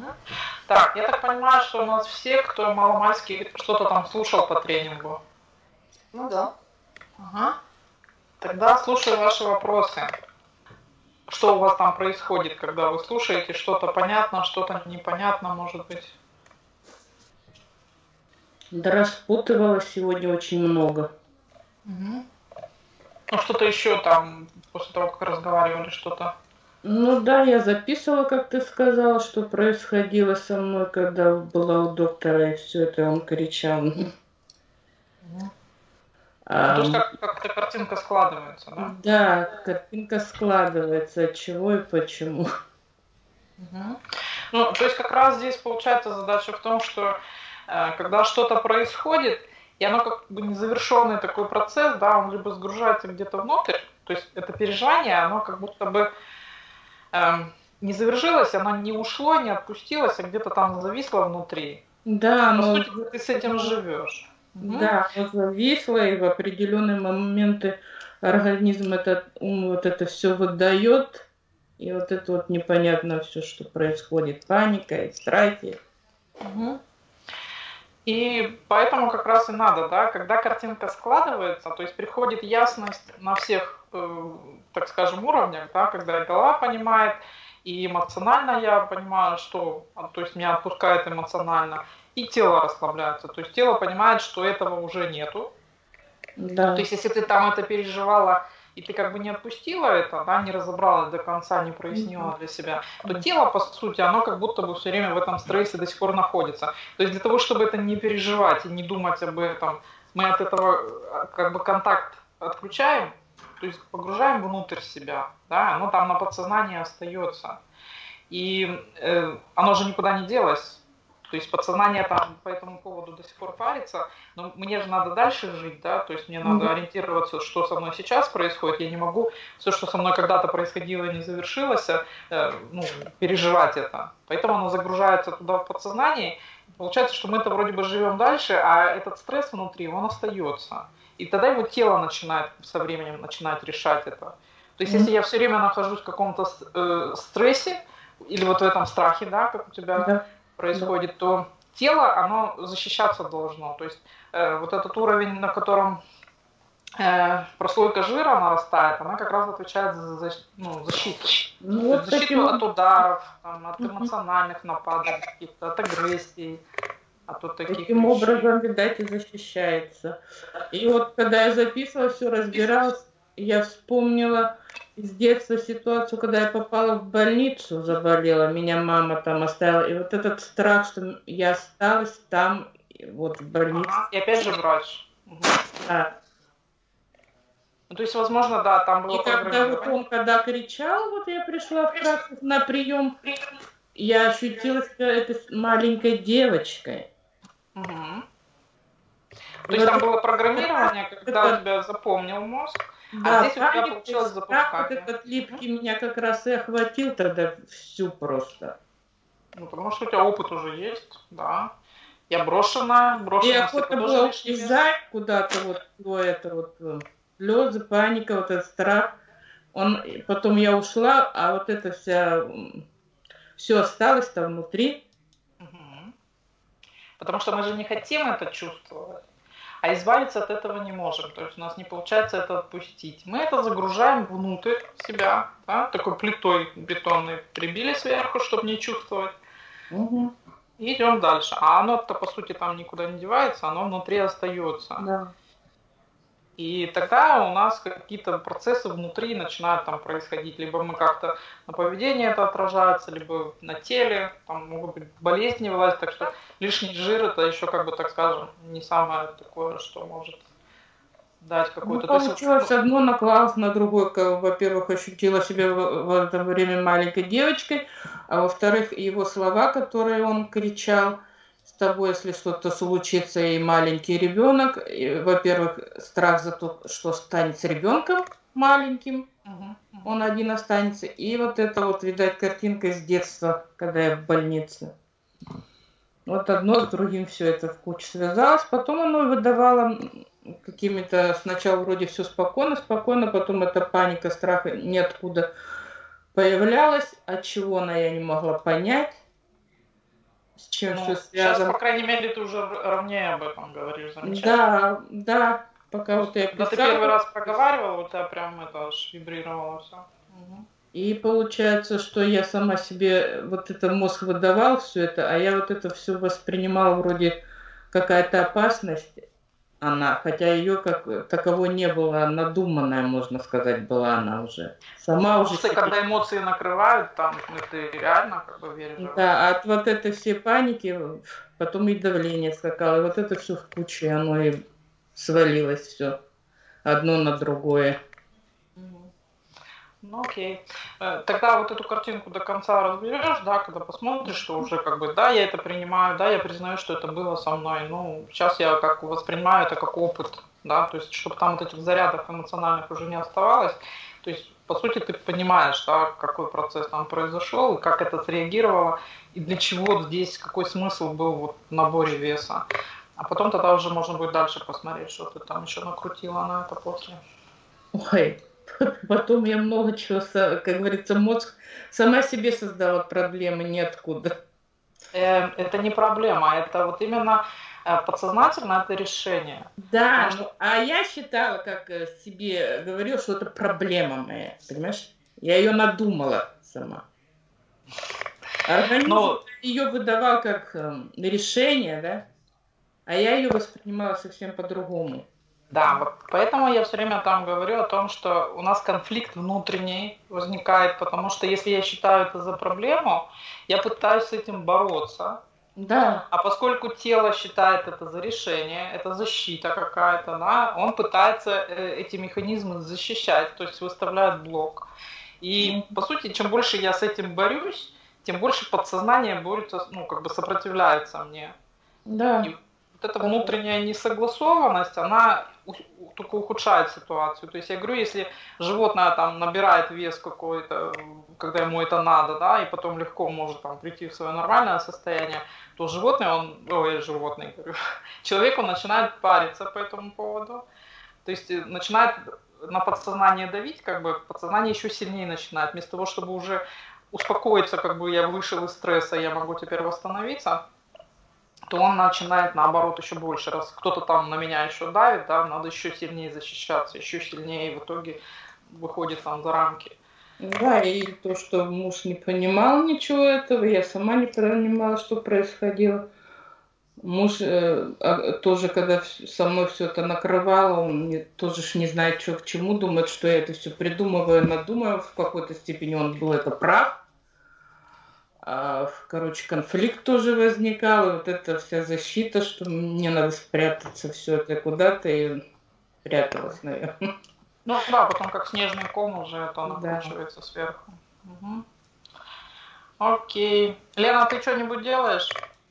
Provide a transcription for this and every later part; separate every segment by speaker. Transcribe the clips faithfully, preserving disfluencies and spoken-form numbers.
Speaker 1: Так, я так понимаю, что у нас все, кто маломальски что-то там слушал по тренингу.
Speaker 2: Ну да.
Speaker 1: Ага. Тогда слушаю ваши вопросы. Что у вас там происходит, когда вы слушаете? Что-то понятно, что-то непонятно, может быть?
Speaker 3: Да распутывала сегодня очень много.
Speaker 1: Угу. Ну, что-то еще там, после того, как разговаривали, что-то.
Speaker 3: Ну да, я записывала, как ты сказала, что происходило со мной, когда была у доктора, и все это он кричал.
Speaker 1: Угу.
Speaker 3: А,
Speaker 1: ну, то есть как- как-то картинка складывается, да?
Speaker 3: Да, картинка складывается, от чего и почему.
Speaker 1: Угу. Ну, то есть как раз здесь получается задача в том, что э, когда что-то происходит, и оно как бы незавершенный такой процесс, да, он либо сгружается где-то внутрь, то есть это переживание, оно как будто бы э, не завершилось, оно не ушло, не отпустилось, а где-то там зависло внутри.
Speaker 3: Да,
Speaker 1: По
Speaker 3: но...
Speaker 1: сути, ты с этим живешь.
Speaker 3: Да, оно зависло, и в определенные моменты организм этот, ум вот это все выдает, и вот это вот непонятно все, что происходит, паника и страхи.
Speaker 1: Угу. И поэтому как раз и надо, да, когда картинка складывается, то есть приходит ясность на всех, э, так скажем, уровнях, да, когда и голова понимает, и эмоционально я понимаю, что, то есть меня отпускает эмоционально, и тело расслабляется, то есть тело понимает, что этого уже нету.
Speaker 3: Да.
Speaker 1: То есть если ты там это переживала, и ты как бы не отпустила это, да, не разобрала до конца, не прояснила для себя, то тело, по сути, оно как будто бы все время в этом стрессе до сих пор находится. То есть для того, чтобы это не переживать и не думать об этом, мы от этого как бы контакт отключаем, то есть погружаем внутрь себя, да, оно там на подсознании остается. И э, оно же никуда не делось. То есть подсознание там по этому поводу до сих пор парится, но мне же надо дальше жить, да, то есть мне надо ориентироваться, что со мной сейчас происходит, я не могу все, что со мной когда-то происходило и не завершилось, э, ну, переживать это. Поэтому оно загружается туда в подсознание, получается, что мы-то вроде бы живем дальше, а этот стресс внутри, он остается. И тогда его тело начинает со временем начинать решать это. То есть если я все время нахожусь в каком-то э, стрессе, или вот в этом страхе, да, как у тебя... Да. происходит, да. то тело, оно защищаться должно. То есть э, вот этот уровень, на котором э, прослойка жира нарастает, она как раз отвечает за, за ну, защиту. Ну, вот защиту таким... от ударов, там, от эмоциональных нападок, от агрессии. От вот таких
Speaker 3: Таким вещей. Образом, видать, и защищается. И вот когда я записывала, все разбиралась, я вспомнила из детства ситуацию, когда я попала в больницу, заболела, меня мама там оставила, и вот этот страх, что я осталась там, вот в больнице.
Speaker 1: Ага, и опять же врач. Угу.
Speaker 3: Да.
Speaker 1: Ну, то есть, возможно, да, там было
Speaker 3: и когда вот он, когда кричал, вот я пришла в практику на прием, я ощутила себя этой маленькой девочкой.
Speaker 1: Угу. То есть вот там было программирование, когда это... у тебя запомнил мозг, да, а здесь у тебя получилось запускать.
Speaker 3: Вот этот липкий угу. меня как раз и охватил тогда всю просто.
Speaker 1: Ну, потому что у тебя опыт уже есть, да. Я брошена, брошена.
Speaker 3: И охота была убежать куда-то, вот, вот это вот, слезы, паника, вот этот страх. Он, потом я ушла, а вот это вся, все осталось там внутри.
Speaker 1: Угу. Потому что мы же не хотим это чувствовать. А избавиться от этого не можем. То есть у нас не получается это отпустить. Мы это загружаем внутрь себя, да, такой плитой бетонной прибили сверху, чтобы не чувствовать.
Speaker 3: Угу.
Speaker 1: И идем дальше. А оно-то, по сути, там никуда не девается, оно внутри остается.
Speaker 3: Да.
Speaker 1: И тогда у нас какие-то процессы внутри начинают там происходить. Либо мы как-то на поведении это отражается, либо на теле, там могут быть болезни вылазить. Так что лишний жир это еще, как бы так скажем, не самое такое, что может дать какую-то...
Speaker 3: Ну, получилось, одно наклалось на другое. Во-первых, ощутила себя в это время маленькой девочкой, а во-вторых, его слова, которые он кричал: с тобой, если что-то случится, и маленький ребенок, и, во-первых, страх за то, что станет с ребенком маленьким, uh-huh, uh-huh. он один останется, и вот это вот, видать, картинка из детства, когда я в больнице. Вот одно с другим все это в кучу связалось, потом оно выдавало какими-то, сначала вроде все спокойно, спокойно, потом эта паника, страх ниоткуда появлялась, от чего она, я не могла понять. с чем все
Speaker 1: Ну, сейчас,
Speaker 3: связано.
Speaker 1: по крайней мере, ты уже ровнее об этом говоришь, замечательно.
Speaker 3: Да, да, пока вот я
Speaker 1: Когда ты первый
Speaker 3: писала.
Speaker 1: раз проговаривала, у тебя прям это аж вибрировало все. Угу.
Speaker 3: И получается, что я сама себе вот это мозг выдавал все это, а я вот это все воспринимала вроде какая-то опасность, она, хотя ее как таковой не было, надуманная, можно сказать, была она уже. Сама уже
Speaker 1: Эмоции,
Speaker 3: себе.
Speaker 1: когда эмоции накрывают, там, ну, ты реально как бы веришь в это.
Speaker 3: Да, от вот этой всей паники потом и давление скакало, и вот это все в кучу, и оно и свалилось все одно на другое.
Speaker 1: Мгм. Ну окей. Э, Тогда вот эту картинку до конца разберешь, да, когда посмотришь, что уже как бы, да, я это принимаю, да, я признаю, что это было со мной. Ну, сейчас я как воспринимаю это как опыт, да, то есть, чтобы там вот этих зарядов эмоциональных уже не оставалось. То есть, по сути, ты понимаешь, да, какой процесс там произошел, и как это среагировало, и для чего здесь, какой смысл был вот в наборе веса. А потом тогда уже можно будет дальше посмотреть, что ты там еще накрутила на это после.
Speaker 3: Ой, потом я много чего, со- как говорится, мозг сама себе создала проблемы ниоткуда.
Speaker 1: Э, Это не проблема, это вот именно э, подсознательно это решение. Потому
Speaker 3: Да,
Speaker 1: что,
Speaker 3: ну, а я считала, как э, себе говорила, что это проблема моя, понимаешь? Я ее надумала сама. Организм
Speaker 1: ну,
Speaker 3: ее выдавал как эм, решение, да, а я ее воспринимала совсем по-другому.
Speaker 1: да, вот поэтому я все время там говорю о том, что у нас конфликт внутренний возникает, потому что если я считаю это за проблему, я пытаюсь с этим бороться,
Speaker 3: Да,
Speaker 1: а поскольку тело считает это за решение, это защита какая-то, да, он пытается э, эти механизмы защищать, то есть выставляет блок.
Speaker 3: м,
Speaker 1: И, по сути, чем больше я с этим борюсь, тем больше подсознание борется, ну, как бы сопротивляется мне. И
Speaker 3: да,
Speaker 1: вот эта внутренняя несогласованность, она только ухудшает ситуацию. То есть я говорю, если животное там набирает вес какой-то, когда ему это надо, да, и потом легко может там прийти в свое нормальное состояние, то животное, он, ой, животное, говорю, человек, он начинает париться по этому поводу. То есть начинает на подсознание давить, как бы подсознание еще сильнее начинает. Вместо того, чтобы уже успокоиться, как бы я вышел из стресса, я могу теперь восстановиться, то он начинает наоборот еще больше. Раз кто-то там на меня еще давит, да, надо еще сильнее защищаться, еще сильнее, и в итоге выходит там за рамки.
Speaker 3: да, и то, что муж не понимал ничего этого, я сама не понимала, что происходило. Муж э, а, тоже, когда вс- со мной все это накрывало, он не- тоже ж не знает, что к чему, думает, что я это все придумываю, надумаю. В какой-то степени он был это прав. А, короче, конфликт тоже возникал, и вот эта вся защита, что мне надо спрятаться все это куда-то, и пряталась, наверное.
Speaker 1: Ну да, потом как снежный ком уже это
Speaker 3: Да.
Speaker 1: накручивается сверху. Угу. Окей. Лена, ты что-нибудь делаешь?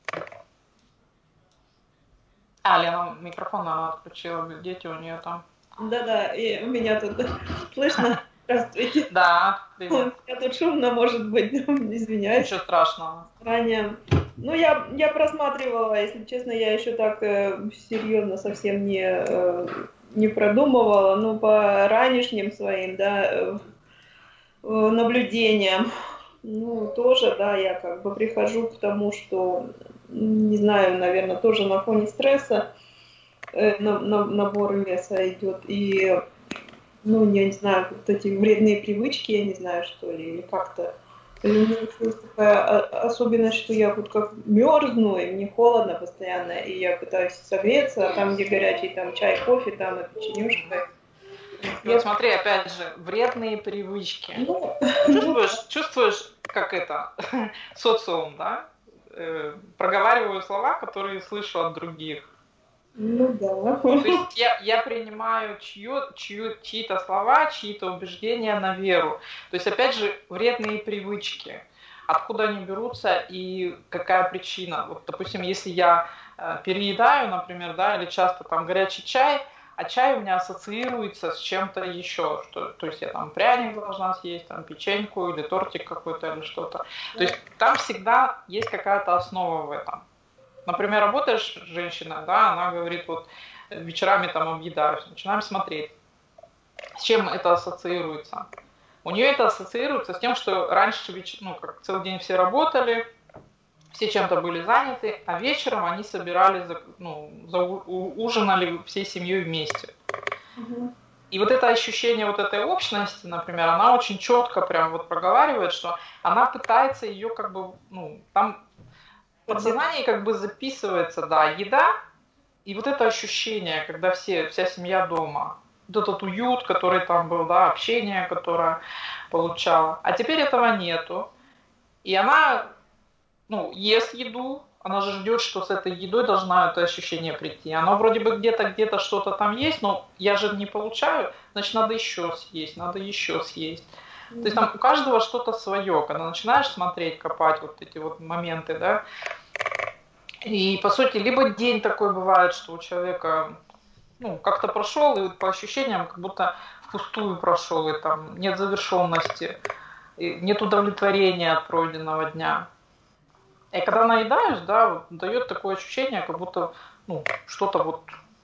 Speaker 1: А, Лена микрофон она отключила, дети у нее там.
Speaker 2: Да-да, и у меня тут слышно. Здравствуйте.
Speaker 1: Да,
Speaker 2: У
Speaker 1: привет.
Speaker 2: меня тут шумно, может быть, извиняюсь
Speaker 1: Ничего страшного.
Speaker 2: заранее. Ну, я, я просматривала, если честно, я еще так э, серьезно совсем не, э, не продумывала, но по ранешним своим, да, э, э, наблюдениям, ну, тоже, да, я как бы прихожу к тому, что, не знаю, наверное, тоже на фоне стресса э, на, на, набор веса идет, и ну, я не знаю, вот эти вредные привычки, я не знаю, что ли, или как-то. Или у меня еще есть такая а, особенность, что я вот как мерзну, и мне холодно постоянно, и я пытаюсь согреться, а там, где горячий, там чай, кофе, там и печенюшка.
Speaker 1: И вот
Speaker 2: Я,
Speaker 1: смотри, опять же, вредные привычки.
Speaker 2: ну, ну,
Speaker 1: Чувствуешь, чувствуешь, как это, социум, да? Э, проговариваю слова, которые слышу от других.
Speaker 2: ну да.
Speaker 1: То есть я, я принимаю чье, чье, чьи-то слова, чьи-то убеждения на веру. То есть, опять же, вредные привычки. Откуда они берутся и какая причина. Вот, допустим, если я э, переедаю, например, да, или часто там горячий чай, а чай у меня ассоциируется с чем-то еще. Что, то есть я там пряник должна съесть, там печеньку или тортик какой-то или что-то. То есть там всегда есть какая-то основа в этом. Например, работаешь женщина, да, она говорит, вот вечерами там объедаюсь, начинаем смотреть, с чем это ассоциируется. У нее это ассоциируется с тем, что раньше, ну, как целый день все работали, все чем-то были заняты, а вечером они собирались, за, ну, за, у, ужинали всей семьей вместе. Угу. И вот это ощущение вот этой общности, например, она очень четко прям вот проговаривает, что она пытается ее как бы, ну, там в подсознании как бы записывается, да, еда, и вот это ощущение, когда все, вся семья дома, вот этот уют, который там был, да, общение, которое получала. А теперь этого нету. И она, ну, ест еду, она же ждет, что с этой едой должна это ощущение прийти. Оно вроде бы где-то, где-то что-то там есть, но я же не получаю, значит, надо еще съесть, надо еще съесть. Mm-hmm. То есть там у каждого что-то свое, когда начинаешь смотреть, копать вот эти вот моменты, да. И, по сути, либо день такой бывает, что у человека, ну, как-то прошел, и по ощущениям, как будто впустую прошел, и там нет завершенности, и нет удовлетворения от пройденного дня. И когда наедаюсь, да, вот, дает такое ощущение, как будто, ну, что-то вот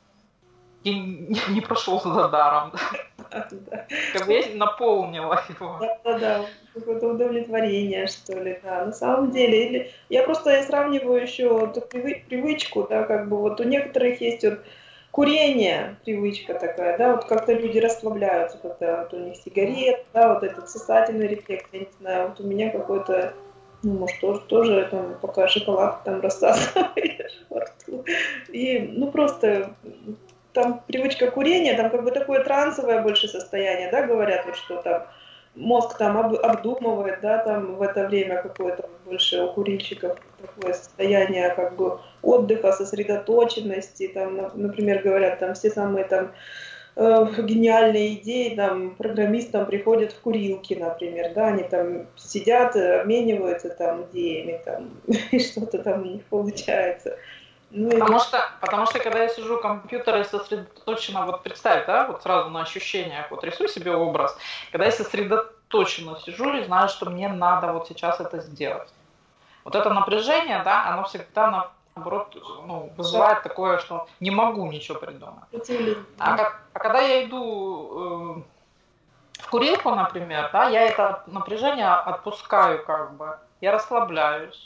Speaker 1: не, не прошел за даром. Как бы я наполнила его.
Speaker 2: Да-да-да, какое-то удовлетворение, что ли, да. На самом деле, или я просто я сравниваю еще эту привычку, да, как бы вот у некоторых есть вот курение, привычка такая, да, вот как-то люди расслабляются, когда вот у них сигарет, да, вот этот сосательный рефлекс, я не знаю, вот у меня какой-то, ну, может, тоже, тоже там, пока шоколад там рассасываешь во рту. И, ну, просто там привычка курения, там как бы такое трансовое больше состояние, да, говорят, вот что там мозг там об, обдумывает, да, там в это время какое-то больше у курильщиков такое состояние как бы отдыха, сосредоточенности, там, например, говорят, там все самые там э, гениальные идеи, там, программистам приходят в курилки, например, да, они там сидят, обмениваются там идеями, там, и что-то там у них получается.
Speaker 1: Ну, потому, и... что, потому что, когда я сижу у компьютера и сосредоточена, вот представь, да, вот сразу на ощущениях, вот рисую себе образ, когда я сосредоточенно сижу и знаю, что мне надо вот сейчас это сделать. Вот это напряжение, да, оно всегда, наоборот, ну, вызывает такое, что не могу ничего придумать. А, как, а когда я иду э, в курилку, например, да, я это напряжение отпускаю как бы, я расслабляюсь.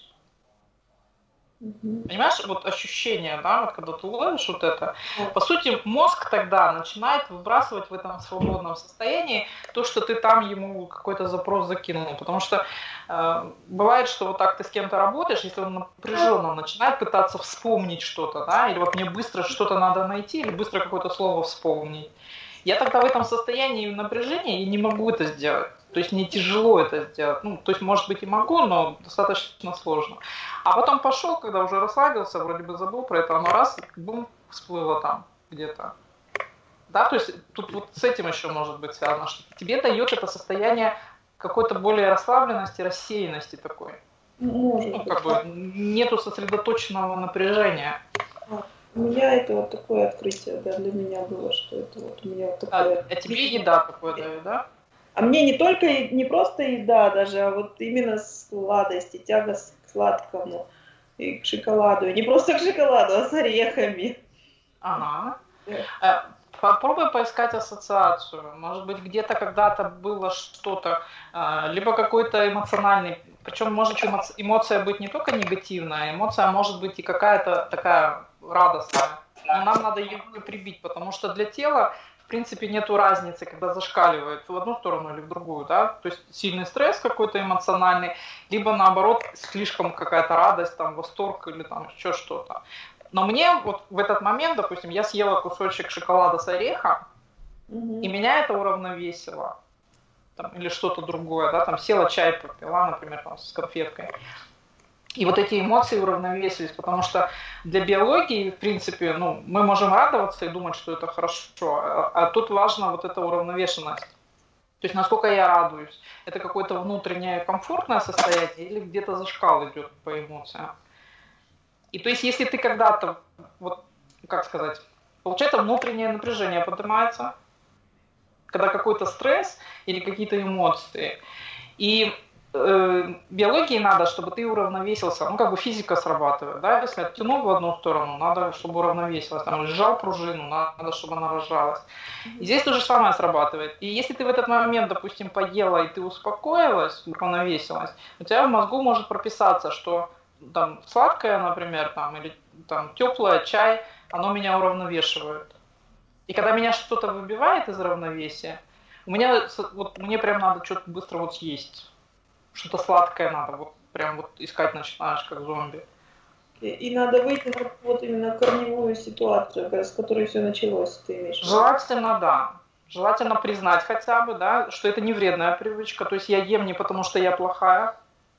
Speaker 1: Понимаешь, вот ощущение, да, вот когда ты ловишь вот это, по сути, мозг тогда начинает выбрасывать в этом свободном состоянии то, что ты там ему какой-то запрос закинул, потому что э, бывает, что вот так ты с кем-то работаешь, если он напряженно начинает пытаться вспомнить что-то, да, или вот мне быстро что-то надо найти, или быстро какое-то слово вспомнить. Я тогда в этом состоянии напряжения и не могу это сделать. То есть мне тяжело это сделать. Ну, то есть, может быть, и могу, но достаточно сложно. А потом пошел, когда уже расслабился, вроде бы забыл про это, оно раз, бум, всплыло там где-то. Да, то есть тут вот с этим еще может быть связано, что тебе дает это состояние какой-то более расслабленности, рассеянности такой. Может ну, как быть. Бы нету сосредоточенного напряжения.
Speaker 2: У меня это вот такое открытие, да, для меня было, что это вот у меня вот такое...
Speaker 1: А, а тебе еда такое дает, да?
Speaker 2: А мне не только, не просто еда даже, а вот именно сладости, тяга к сладкому и к шоколаду. И не просто к шоколаду, а с орехами.
Speaker 1: Ага. Да. Попробуй поискать ассоциацию. Может быть, где-то когда-то было что-то, либо какой-то эмоциональный, причем может эмоция быть не только негативная, эмоция может быть и какая-то такая радостная. Но нам надо ее прибить, потому что для тела в принципе нету разницы, когда зашкаливает в одну сторону или в другую, да, то есть сильный стресс какой-то эмоциональный, либо наоборот слишком какая-то радость, там, восторг или там еще что-то. Но мне вот в этот момент, допустим, я съела кусочек шоколада с орехом, mm-hmm. и меня это уравновесило, там, или что-то другое, да, там села чай попила, например, там, с конфеткой. И вот эти эмоции уравновесились, потому что для биологии, в принципе, ну, мы можем радоваться и думать, что это хорошо, а, а тут важна вот эта уравновешенность. То есть насколько я радуюсь, это какое-то внутреннее комфортное состояние или где-то зашкал идет по эмоциям. И то есть если ты когда-то, вот, как сказать, получается внутреннее напряжение поднимается, когда какой-то стресс или какие-то эмоции, и биологии надо, чтобы ты уравновесился, ну как бы физика срабатывает, да, если оттянул в одну сторону, надо, чтобы уравновесилась, там, сжал пружину, надо, чтобы она разжалась. И здесь то же самое срабатывает. И если ты в этот момент, допустим, поела и ты успокоилась, уравновесилась, у тебя в мозгу может прописаться, что там сладкое, например, там, или там теплое, чай, оно меня уравновешивает. И когда меня что-то выбивает из равновесия, у меня, вот, мне прям надо что-то быстро вот съесть. Что-то сладкое надо, вот прям вот искать начинаешь, как зомби.
Speaker 2: И, и надо выйти на вот именно корневую ситуацию, с которой все началось, ты имеешь в виду?
Speaker 1: Желательно, да. Желательно признать хотя бы, да, что это не вредная привычка. То есть я ем не потому, что я плохая,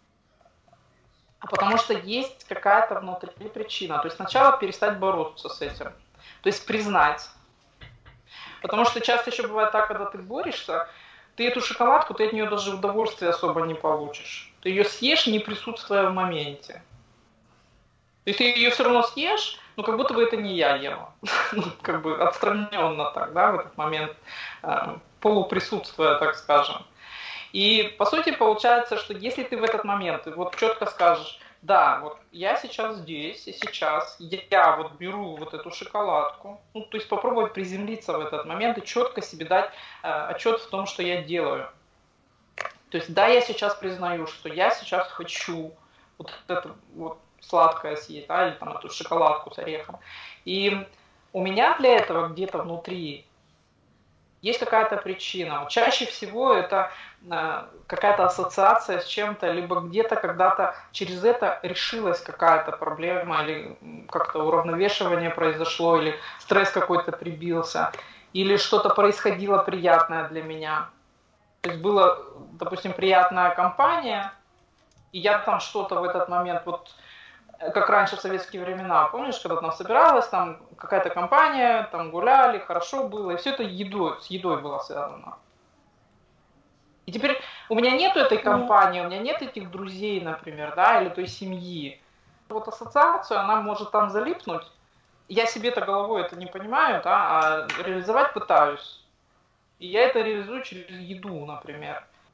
Speaker 1: а потому что есть какая-то внутри причина. То есть сначала перестать бороться с этим. То есть признать. Потому что часто еще бывает так, когда ты борешься, ты эту шоколадку, ты от нее даже удовольствия особо не получишь. Ты ее съешь, не присутствуя в моменте. То есть ты ее все равно съешь, но как будто бы это не я ела. Ну, как бы отстраненно так, да, в этот момент, э, полуприсутствуя, так скажем. И по сути получается, что если ты в этот момент ты вот четко скажешь, да, вот я сейчас здесь и сейчас, я вот беру вот эту шоколадку, ну, то есть попробовать приземлиться в этот момент и четко себе дать э, отчет в том, что я делаю. То есть да, я сейчас признаю, что я сейчас хочу вот это вот сладкое съесть, да, или там эту шоколадку с орехом. И у меня для этого где-то внутри есть какая-то причина. Вот чаще всего это э, какая-то ассоциация с чем-то, либо где-то когда-то через это решилась какая-то проблема, или как-то уравновешивание произошло, или стресс какой-то прибился, или что-то происходило приятное для меня. То есть была, допустим, приятная компания, и я там что-то в этот момент, вот как раньше в советские времена, помнишь, когда там собиралась, там какая-то компания, там гуляли, хорошо было, и все это едой, с едой было связано. И теперь у меня нету этой компании, у меня нет этих друзей, например, да, или той семьи. Вот ассоциацию, она может там залипнуть. Я себе-то головой это не понимаю, да, а реализовать пытаюсь. И я это реализую через еду, например.